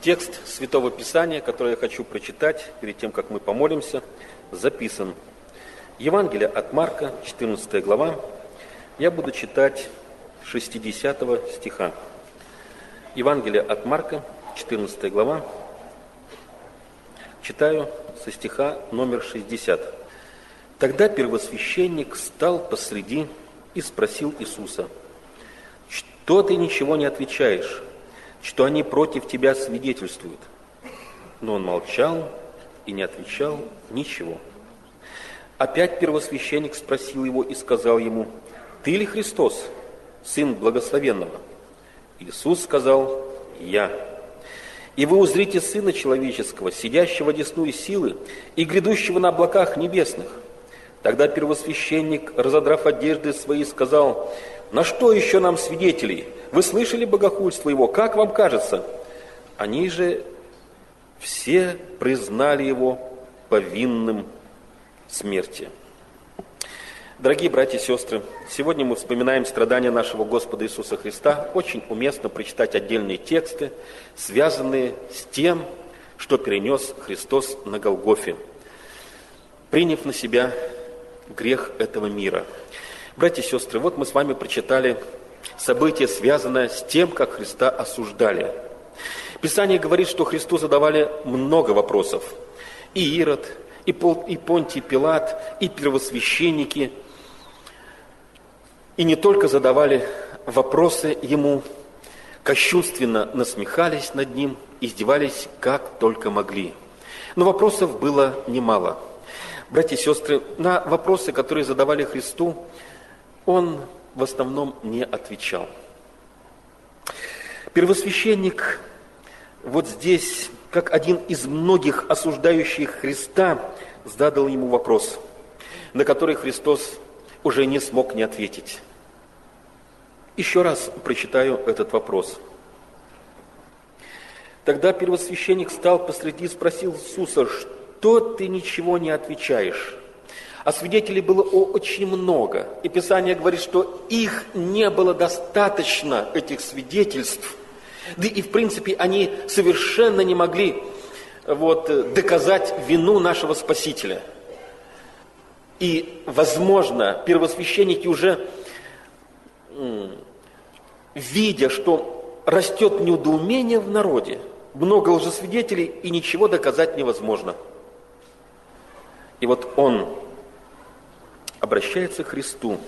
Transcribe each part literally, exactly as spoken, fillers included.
Текст Святого Писания, который я хочу прочитать перед тем, как мы помолимся, записан. Евангелие от Марка, четырнадцатая глава. Я буду читать шестидесятого стиха. Евангелие от Марка, четырнадцатая глава. Читаю со стиха номер шестьдесят. Тогда первосвященник встал посреди и спросил Иисуса: «Что ты ничего не отвечаешь? Что они против тебя свидетельствуют?» Но он молчал и не отвечал ничего. Опять первосвященник спросил его и сказал ему: «Ты ли Христос, Сын Благословенного?» Иисус сказал: «Я. И вы узрите Сына Человеческого, сидящего одесную силы и грядущего на облаках небесных». Тогда первосвященник, разодрав одежды свои, сказал: «На что еще нам свидетелей? Вы слышали богохульство его? Как вам кажется?» Они же все признали его повинным смерти. Дорогие братья и сестры, сегодня мы вспоминаем страдания нашего Господа Иисуса Христа. Очень уместно прочитать отдельные тексты, связанные с тем, что перенес Христос на Голгофе, приняв на себя грех этого мира. Братья и сестры, вот мы с вами прочитали событие, связанное с тем, как Христа осуждали. Писание говорит, что Христу задавали много вопросов. И Ирод, и Понтий Пилат, и первосвященники. И не только задавали вопросы ему, кощунственно насмехались над ним, издевались как только могли. Но вопросов было немало. Братья и сестры, на вопросы, которые задавали Христу, он в основном не отвечал. Первосвященник вот здесь, как один из многих осуждающих Христа, задал ему вопрос, на который Христос уже не смог не ответить. Еще раз прочитаю этот вопрос. Тогда первосвященник встал посреди и спросил Иисуса: «Что ты ничего не отвечаешь?» А свидетелей было очень много. И Писание говорит, что их не было достаточно, этих свидетельств. Да и, в принципе, они совершенно не могли вот, доказать вину нашего Спасителя. И, возможно, первосвященники уже, видя, что растет недоумение в народе, много лжесвидетелей, и ничего доказать невозможно. И вот он обращается к Христу: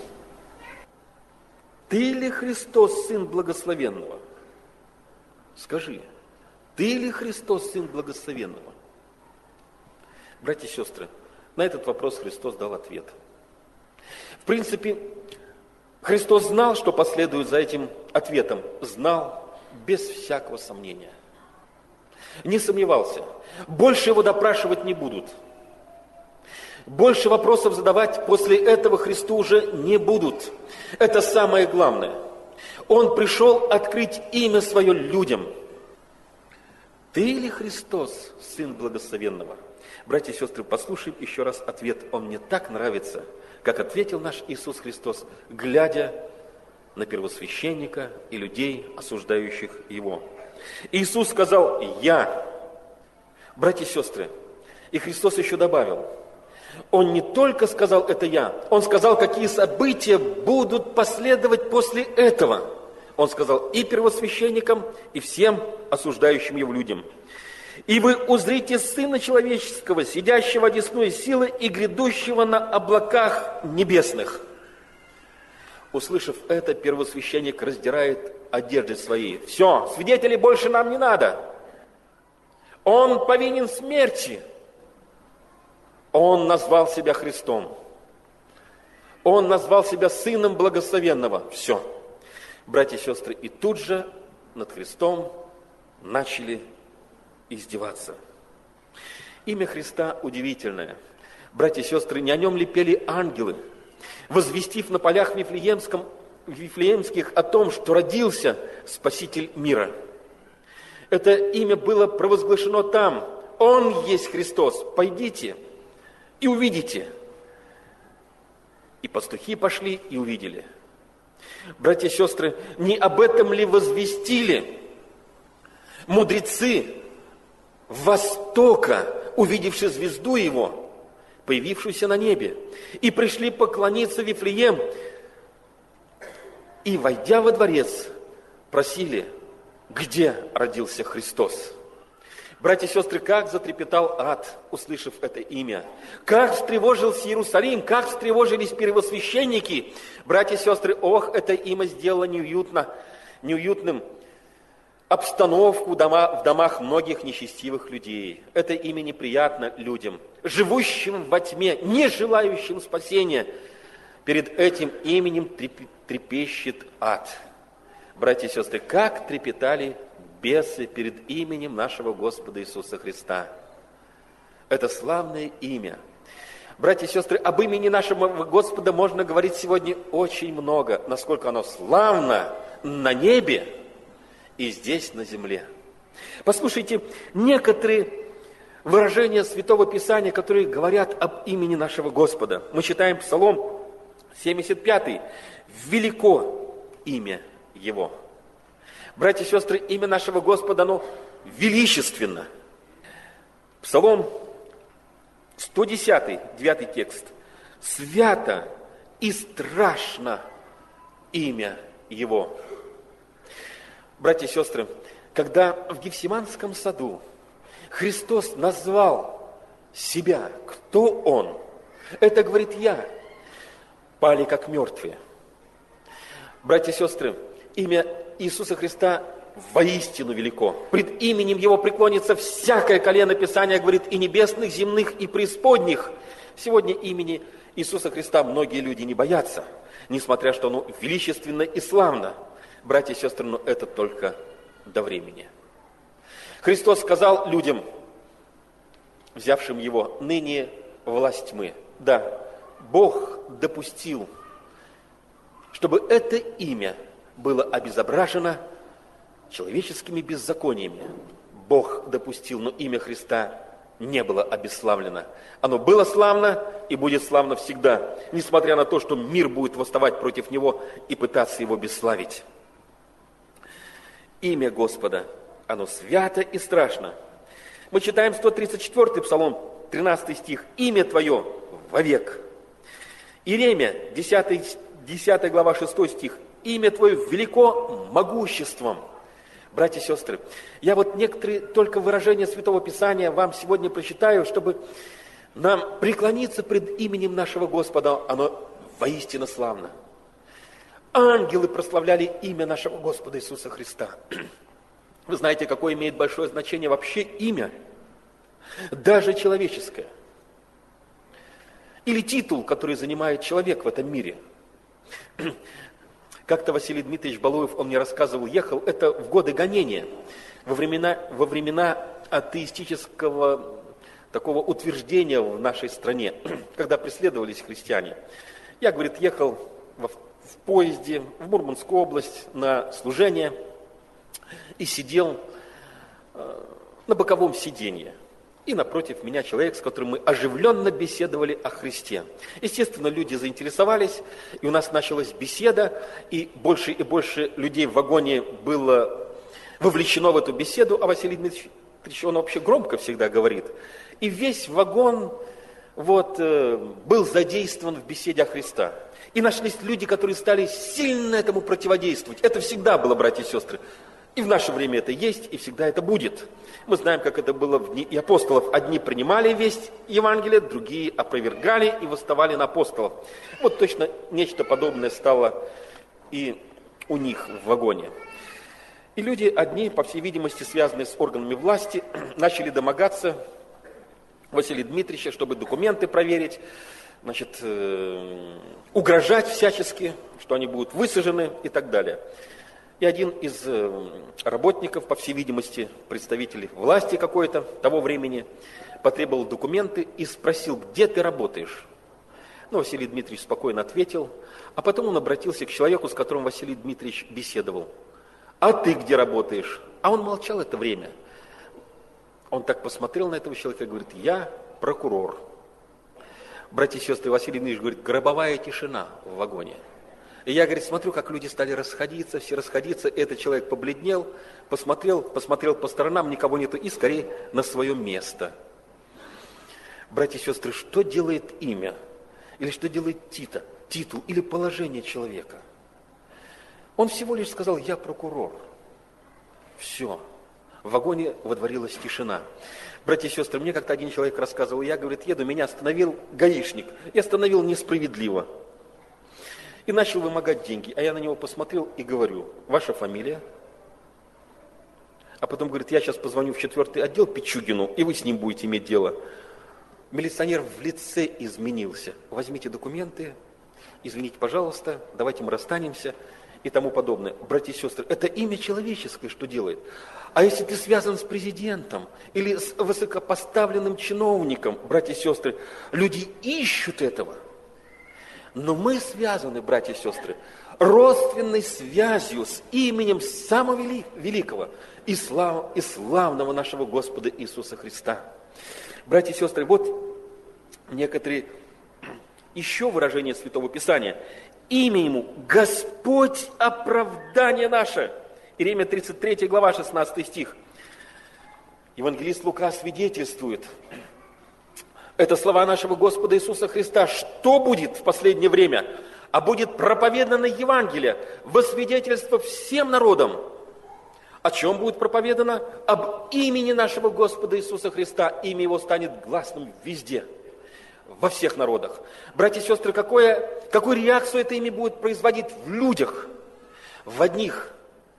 «Ты ли Христос, Сын Благословенного? Скажи, ты ли Христос, Сын Благословенного?» Братья и сестры, на этот вопрос Христос дал ответ. В принципе, Христос знал, что последует за этим ответом. Знал без всякого сомнения. Не сомневался. Больше его допрашивать не будут. Больше вопросов задавать после этого Христу уже не будут. Это самое главное. Он пришел открыть имя свое людям. «Ты ли Христос, Сын Благословенного?» Братья и сестры, послушаем еще раз ответ. Он мне так нравится, как ответил наш Иисус Христос, глядя на первосвященника и людей, осуждающих Его. Иисус сказал: «Я». Братья и сестры, и Христос еще добавил, Он не только сказал «это я», Он сказал, какие события будут последовать после этого. Он сказал и первосвященникам, и всем осуждающим Его людям: «И вы узрите Сына Человеческого, сидящего одесную силы и грядущего на облаках небесных». Услышав это, первосвященник раздирает одежды свои. «Все, свидетелей больше нам не надо. Он повинен смерти». Он назвал себя Христом. Он назвал себя Сыном Благословенного. Все. Братья и сестры, и тут же над Христом начали издеваться. Имя Христа удивительное. Братья и сестры, не о нем ли пели ангелы, возвестив на полях Вифлеемском, Вифлеемских о том, что родился Спаситель мира. Это имя было провозглашено там. Он есть Христос. Пойдите и увидите. И пастухи пошли и увидели. Братья и сестры, не об этом ли возвестили мудрецы востока, увидевши звезду его, появившуюся на небе, и пришли поклониться в Вифлеем, и, войдя во дворец, просили, где родился Христос. Братья и сестры, как затрепетал ад, услышав это имя. Как встревожился Иерусалим, как встревожились первосвященники. Братья и сестры, ох, это имя сделало неуютно, неуютным обстановку дома, в домах многих нечестивых людей. Это имя неприятно людям, живущим во тьме, не желающим спасения. Перед этим именем трепещет ад. Братья и сестры, как трепетали бесы перед именем нашего Господа Иисуса Христа. Это славное имя. Братья и сестры, об имени нашего Господа можно говорить сегодня очень много, насколько оно славно на небе и здесь на земле. Послушайте, некоторые выражения Святого Писания, которые говорят об имени нашего Господа. Мы читаем Псалом семьдесят пятый. «Велико имя Его». Братья и сестры, имя нашего Господа, оно величественно. Псалом сто десятый, девятый текст. «Свято и страшно имя Его». Братья и сестры, когда в Гефсиманском саду Христос назвал себя, кто Он, это говорит я, пали как мертвые. Братья и сестры, имя Иисуса Христа воистину велико. Пред именем Его преклонится всякое колено. Писания говорит и небесных, земных, и преисподних. Сегодня имени Иисуса Христа многие люди не боятся, несмотря что оно величественно и славно. Братья и сестры, но это только до времени. Христос сказал людям, взявшим Его, ныне власть тьмы. Да, Бог допустил, чтобы это имя было обезображено человеческими беззакониями. Бог допустил, но имя Христа не было обесславлено. Оно было славно и будет славно всегда, несмотря на то, что мир будет восставать против него и пытаться его бесславить. Имя Господа, оно свято и страшно. Мы читаем сто тридцать четвёртый Псалом, тринадцатый стих. «Имя Твое вовек». Иеремия, десятая глава, шестой стих. «Имя Твое велико могуществом». Братья и сестры, я вот некоторые только выражения Святого Писания вам сегодня прочитаю, чтобы нам преклониться пред именем нашего Господа. Оно воистину славно. Ангелы прославляли имя нашего Господа Иисуса Христа. Вы знаете, какое имеет большое значение вообще имя, даже человеческое. Или титул, который занимает человек в этом мире. Как-то Василий Дмитриевич Балуев, он мне рассказывал, ехал, это в годы гонения, во времена, во времена атеистического такого утверждения в нашей стране, когда преследовались христиане. Я, говорит, ехал в, в поезде в Мурманскую область на служение и сидел э, на боковом сиденье. И напротив меня человек, с которым мы оживленно беседовали о Христе. Естественно, люди заинтересовались, и у нас началась беседа, и больше и больше людей в вагоне было вовлечено в эту беседу, а Василий Дмитриевич, он вообще громко всегда говорит. И весь вагон вот, был задействован в беседе о Христе. И нашлись люди, которые стали сильно этому противодействовать. Это всегда было, братья и сестры. И в наше время это есть, и всегда это будет. Мы знаем, как это было в дни и апостолов. Одни принимали весть Евангелия, другие опровергали и восставали на апостолов. Вот точно нечто подобное стало и у них в вагоне. И люди, одни, по всей видимости, связанные с органами власти, начали домогаться Василия Дмитриевича, чтобы документы проверить, значит, э, угрожать всячески, что они будут высажены и так далее. И один из работников, по всей видимости, представителей власти какой-то того времени, потребовал документы и спросил, где ты работаешь? Ну, Василий Дмитриевич спокойно ответил, а потом он обратился к человеку, с которым Василий Дмитриевич беседовал. А ты где работаешь? А он молчал это время. Он так посмотрел на этого человека и говорит, я прокурор. Братья и сестры, Василий Дмитриевич говорит, гробовая тишина в вагоне. И я, говорит, смотрю, как люди стали расходиться, все расходиться. Этот человек побледнел, посмотрел, посмотрел по сторонам, никого нету, и скорее на свое место. Братья и сестры, что делает имя? Или что делает титул, титул или положение человека? Он всего лишь сказал: я прокурор. Все. В вагоне водворилась тишина. Братья и сестры, мне как-то один человек рассказывал, я, говорит, еду, меня остановил гаишник. И остановил несправедливо. И начал вымогать деньги. А я на него посмотрел и говорю: ваша фамилия? А потом говорит: я сейчас позвоню в четвертый отдел Пичугину, и вы с ним будете иметь дело. Милиционер в лице изменился. Возьмите документы, извините, пожалуйста, давайте мы расстанемся и тому подобное. Братья и сестры, это имя человеческое, что делает. А если ты связан с президентом или с высокопоставленным чиновником, братья и сестры, люди ищут этого. Но мы связаны, братья и сестры, родственной связью с именем самого вели- великого и, слав- и славного нашего Господа Иисуса Христа. Братья и сестры, вот некоторые еще выражения Святого Писания. Имя Ему Господь оправдание наше. Иеремия тридцать третья глава, шестнадцатый стих. Евангелист Лука свидетельствует. Это слова нашего Господа Иисуса Христа. Что будет в последнее время? А будет проповедано Евангелие во свидетельство всем народам. О чем будет проповедано? Об имени нашего Господа Иисуса Христа. Имя Его станет гласным везде, во всех народах. Братья и сестры, какое, какую реакцию это имя будет производить в людях? В одних,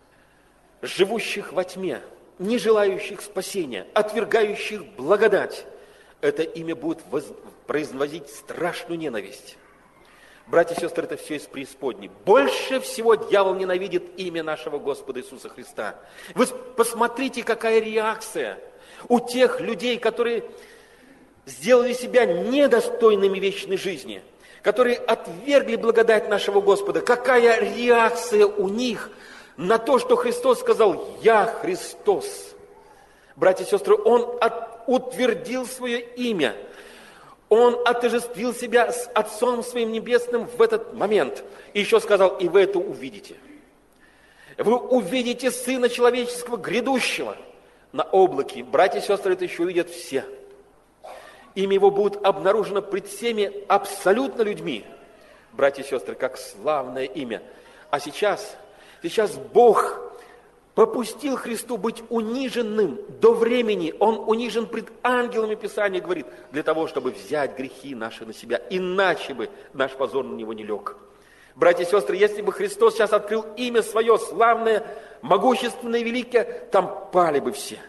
живущих во тьме, не желающих спасения, отвергающих благодать. Это имя будет воз... производить страшную ненависть. Братья и сестры, это все из преисподней. Больше всего дьявол ненавидит имя нашего Господа Иисуса Христа. Вы посмотрите, какая реакция у тех людей, которые сделали себя недостойными вечной жизни, которые отвергли благодать нашего Господа. Какая реакция у них на то, что Христос сказал: «Я Христос». Братья и сестры, Он от... утвердил свое имя. Он отождествил себя с Отцом Своим Небесным в этот момент. И еще сказал: и вы это увидите. Вы увидите Сына Человеческого грядущего на облаке. Братья и сестры, это еще увидят все. Имя Его будет обнаружено пред всеми абсолютно людьми. Братья и сестры, как славное имя. А сейчас, сейчас Бог попустил Христу быть униженным до времени. Он унижен пред ангелами, Писание говорит, для того, чтобы взять грехи наши на себя. Иначе бы наш позор на Него не лег. Братья и сестры, если бы Христос сейчас открыл имя Свое, славное, могущественное, великое, там пали бы все.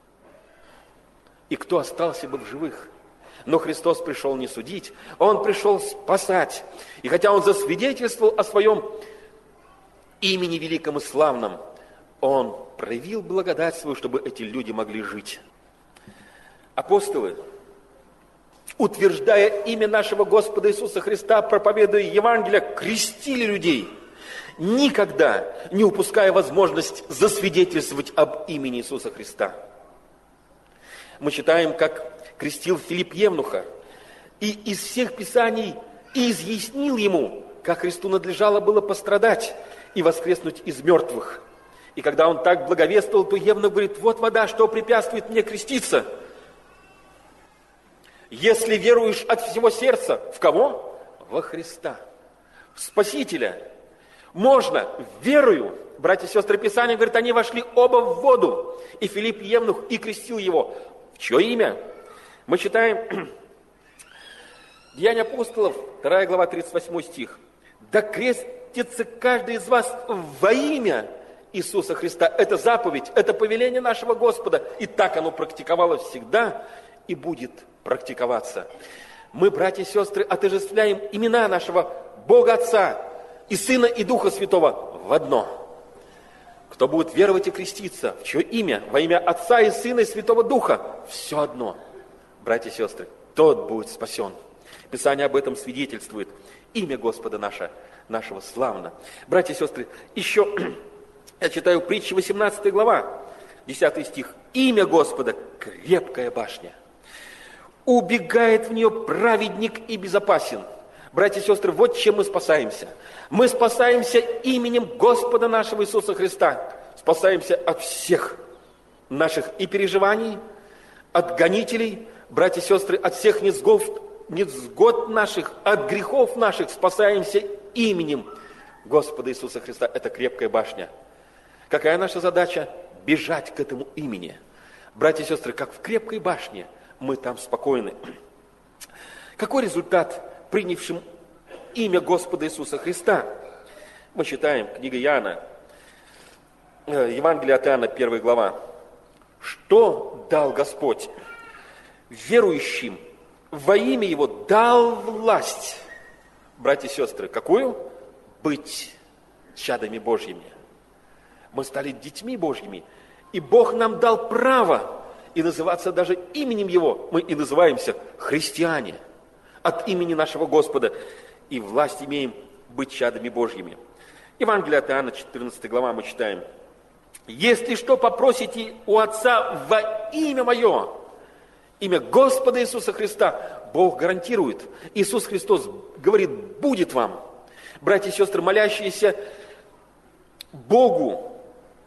И кто остался бы в живых? Но Христос пришел не судить, Он пришел спасать. И хотя Он засвидетельствовал о Своем имени великом и славном, Он проявил благодать свою, чтобы эти люди могли жить. Апостолы, утверждая имя нашего Господа Иисуса Христа, проповедуя Евангелие, крестили людей, никогда не упуская возможность засвидетельствовать об имени Иисуса Христа. Мы читаем, как крестил Филипп Евнуха, и из всех Писаний изъяснил ему, как Христу надлежало было пострадать и воскреснуть из мертвых. И когда он так благовествовал, то Евнух говорит: вот вода, что препятствует мне креститься. Если веруешь от всего сердца, в кого? Во Христа, в Спасителя. Можно, верою, братья и сестры, Писание говорит, они вошли оба в воду. И Филипп Евнух и крестил его. В чье имя? Мы читаем Деяния апостолов, вторая глава, тридцать восьмой стих. Да крестится каждый из вас во имя Иисуса Христа. Это заповедь, это повеление нашего Господа. И так оно практиковалось всегда и будет практиковаться. Мы, братья и сестры, отождествляем имена нашего Бога Отца и Сына и Духа Святого в одно. Кто будет веровать и креститься, в чье имя, во имя Отца и Сына и Святого Духа, все одно. Братья и сестры, тот будет спасен. Писание об этом свидетельствует. Имя Господа наше, нашего славно. Братья и сестры, еще я читаю притчи, восемнадцатая глава, десятый стих. Имя Господа – крепкая башня. Убегает в нее праведник и безопасен. Братья и сестры, вот чем мы спасаемся. Мы спасаемся именем Господа нашего Иисуса Христа. Спасаемся от всех наших и переживаний, от гонителей, братья и сестры, от всех несгод, несгод наших, от грехов наших. Спасаемся именем Господа Иисуса Христа. Это крепкая башня. Какая наша задача? Бежать к этому имени. Братья и сестры, как в крепкой башне, мы там спокойны. Какой результат принявшим имя Господа Иисуса Христа? Мы читаем книга Иоанна, Евангелие от Иоанна, первая глава. Что дал Господь? Верующим во имя Его дал власть. Братья и сестры, какую? Быть чадами Божьими. Мы стали детьми Божьими, и Бог нам дал право и называться даже именем Его. Мы и называемся христиане от имени нашего Господа, и власть имеем быть чадами Божьими. Евангелие от Иоанна, четырнадцатая глава, мы читаем. «Если что попросите у Отца во имя Мое», имя Господа Иисуса Христа, Бог гарантирует. Иисус Христос говорит, будет вам. Братья и сестры, молящиеся Богу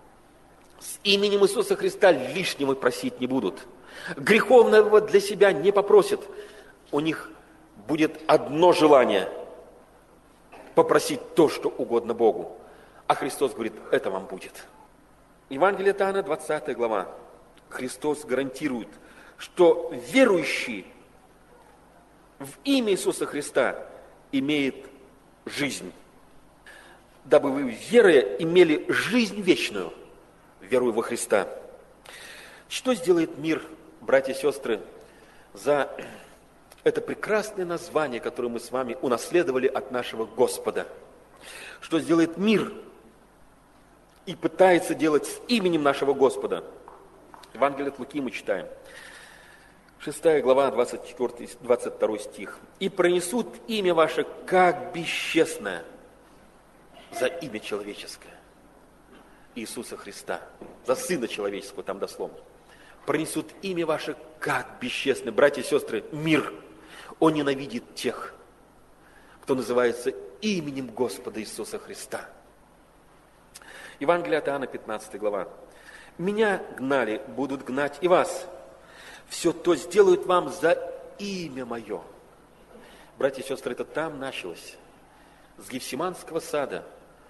с именем Иисуса Христа лишнего просить не будут. Греховного для себя не попросят. У них будет одно желание – попросить то, что угодно Богу. А Христос говорит, это вам будет. Евангелие от Иоанна, двадцатая глава. Христос гарантирует, что верующий в имя Иисуса Христа имеет жизнь. Дабы вы, веруя, имели жизнь вечную, веруя во Христа. Что сделает мир, братья и сестры, за это прекрасное название, которое мы с вами унаследовали от нашего Господа? Что сделает мир и пытается делать с именем нашего Господа? Евангелие от Луки мы читаем. шестая глава, двадцать четвёртый, двадцать второй стих. «И пронесут имя ваше, как бесчестное, за имя человеческое». Иисуса Христа, за Сына Человеческого, там дословно. «Пронесут имя ваше, как бесчестное». Братья и сестры, мир, он ненавидит тех, кто называется именем Господа Иисуса Христа. Евангелие от Иоанна, пятнадцатая глава. «Меня гнали, будут гнать и вас. Все то сделают вам за имя Мое». Братья и сестры, это там началось. С Гефсиманского сада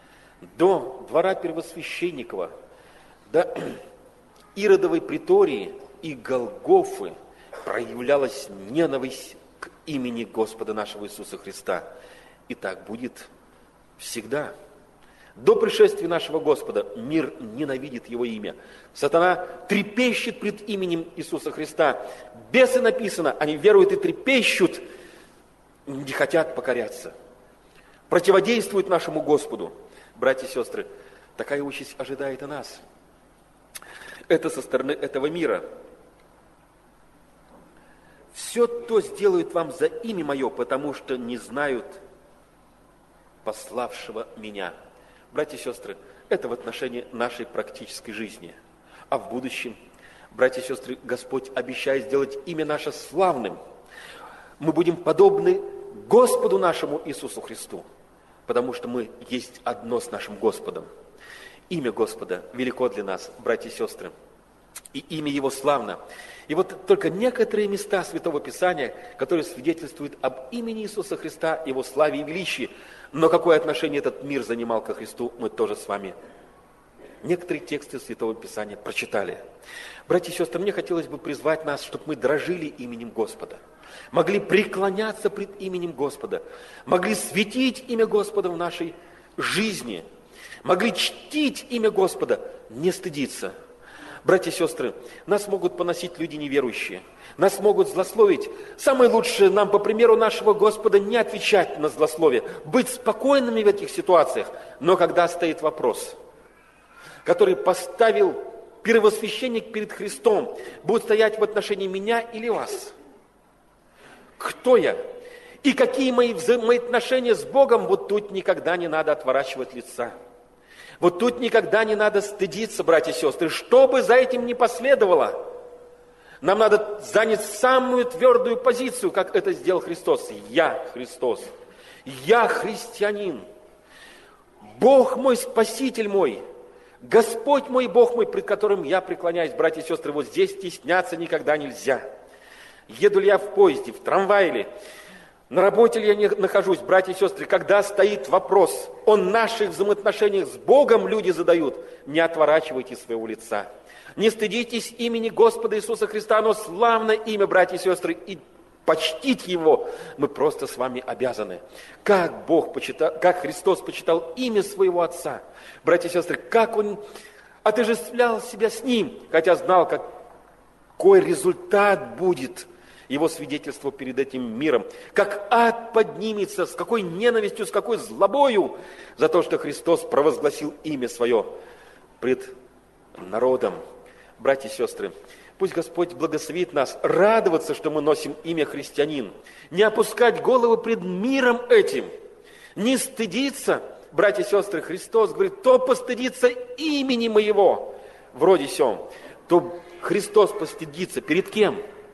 до двора первосвященникова, до Иродовой притории и Голгофы проявлялась ненависть к имени Господа нашего Иисуса Христа. И так будет всегда. До пришествия нашего Господа мир ненавидит Его имя. Сатана трепещет пред именем Иисуса Христа. Бесы написано, они веруют и трепещут, не хотят покоряться. Противодействуют нашему Господу. Братья и сестры, такая участь ожидает и нас. Это со стороны этого мира. Все то сделают вам за имя Мое, потому что не знают пославшего Меня. Братья и сестры, это в отношении нашей практической жизни. А в будущем, братья и сестры, Господь обещает сделать имя наше славным. Мы будем подобны Господу нашему Иисусу Христу, потому что мы есть одно с нашим Господом. Имя Господа велико для нас, братья и сестры, и имя Его славно. И вот только некоторые места Святого Писания, которые свидетельствуют об имени Иисуса Христа, Его славе и величии, но какое отношение этот мир занимал ко Христу, мы тоже с вами некоторые тексты Святого Писания прочитали. Братья и сестры, мне хотелось бы призвать нас, чтобы мы дорожили именем Господа, могли преклоняться пред именем Господа, могли светить имя Господа в нашей жизни, могли чтить имя Господа, не стыдиться. Братья и сестры, нас могут поносить люди неверующие, нас могут злословить. Самое лучшее нам, по примеру нашего Господа, не отвечать на злословие, быть спокойными в этих ситуациях. Но когда стоит вопрос, который поставил первосвященник перед Христом, будет стоять в отношении меня или вас? Кто я? И какие мои взаимоотношения с Богом? Вот тут никогда не надо отворачивать лица. Вот тут никогда не надо стыдиться, братья и сестры, что бы за этим ни последовало. Нам надо занять самую твердую позицию, как это сделал Христос. Я Христос. Я христианин. Бог мой, Спаситель мой, Господь мой, Бог мой, пред которым я преклоняюсь, братья и сестры, вот здесь стесняться никогда нельзя. Еду ли я в поезде, в трамвае ли, на работе ли я не нахожусь, братья и сестры, когда стоит вопрос о наших взаимоотношениях с Богом, люди задают, не отворачивайте своего лица. Не стыдитесь имени Господа Иисуса Христа, оно славное имя, братья и сестры, и почтить Его мы просто с вами обязаны. Как Бог почитал, как Христос почитал имя своего Отца. Братья и сестры, как Он отождествлял себя с Ним, хотя знал, какой результат будет Его свидетельство перед этим миром. Как ад поднимется, с какой ненавистью, с какой злобою за то, что Христос провозгласил имя Свое пред народом. Братья и сестры, пусть Господь благословит нас радоваться, что мы носим имя христианин, не опускать головы пред миром этим, не стыдиться. Братья и сестры, Христос говорит, то постыдится имени моего, вроде сем, то Христос постыдится. Перед кем?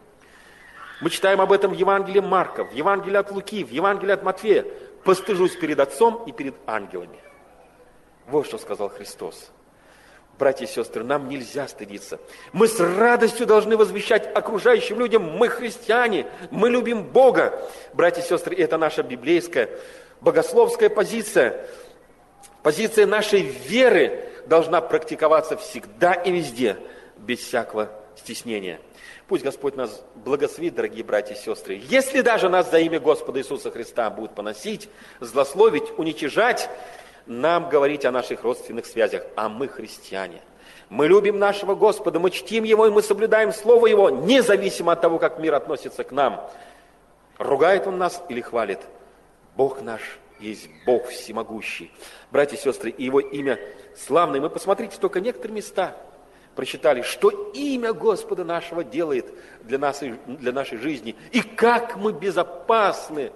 Мы читаем об этом в Евангелии Марка, в Евангелии от Луки, в Евангелии от Матфея. Постыжусь перед Отцом и перед ангелами. Вот что сказал Христос. Братья и сестры, нам нельзя стыдиться. Мы с радостью должны возвещать окружающим людям, мы христиане, мы любим Бога. Братья и сестры, это наша библейская, богословская позиция. Позиция нашей веры должна практиковаться всегда и везде, без всякого стеснения. Пусть Господь нас благословит, дорогие братья и сестры. Если даже нас за имя Господа Иисуса Христа будут поносить, злословить, уничижать, нам говорить о наших родственных связях, а мы христиане. Мы любим нашего Господа, мы чтим Его, и мы соблюдаем Слово Его, независимо от того, как мир относится к нам. Ругает Он нас или хвалит? Бог наш есть Бог всемогущий. Братья и сестры, и Его имя славное. Мы посмотрите только некоторые места, прочитали, что имя Господа нашего делает для нас и для нашей жизни, и как мы безопасны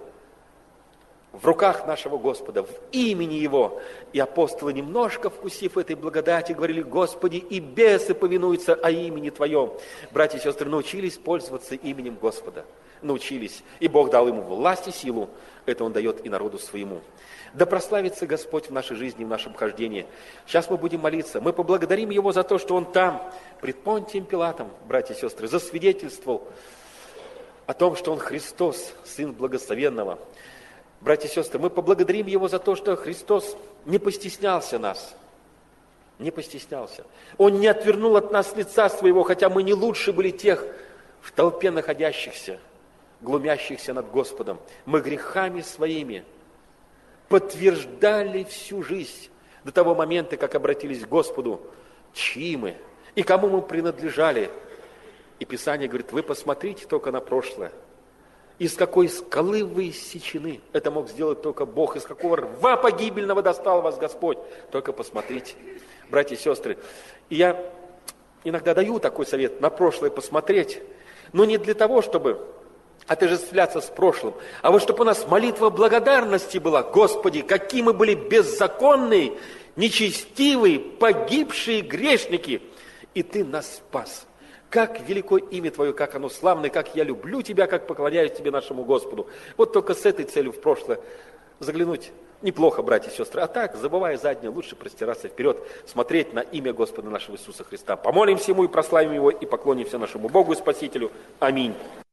в руках нашего Господа, в имени Его. И апостолы, немножко вкусив этой благодати, говорили, Господи, и бесы повинуются о имени Твоем. Братья и сестры, научились пользоваться именем Господа. Научились. И Бог дал ему власть и силу. Это Он дает и народу своему. Да прославится Господь в нашей жизни, в нашем хождении. Сейчас мы будем молиться. Мы поблагодарим Его за то, что Он там, пред Понтием Пилатом, братья и сестры, засвидетельствовал о том, что Он Христос, Сын Благословенного. Братья и сестры, мы поблагодарим Его за то, что Христос не постеснялся нас. Не постеснялся. Он не отвернул от нас лица Своего, хотя мы не лучше были тех в толпе находящихся, глумящихся над Господом. Мы грехами своими подтверждали всю жизнь до того момента, как обратились к Господу, чьи мы и кому мы принадлежали. И Писание говорит, вы посмотрите только на прошлое. Из какой скалы вы иссечены. Это мог сделать только Бог. Из какого рва погибельного достал вас Господь. Только посмотрите, братья и сестры. И я иногда даю такой совет, на прошлое посмотреть, но не для того, чтобы отождествляться с прошлым, а вот чтобы у нас молитва благодарности была. Господи, какие мы были беззаконные, нечестивые, погибшие грешники, и Ты нас спас. Как велико имя Твое, как оно славное, как я люблю Тебя, как поклоняюсь Тебе, нашему Господу. Вот только с этой целью в прошлое заглянуть неплохо, братья и сестры. А так, забывая заднее, лучше простираться вперед, смотреть на имя Господа нашего Иисуса Христа. Помолимся Ему и прославим Его, и поклонимся нашему Богу и Спасителю. Аминь.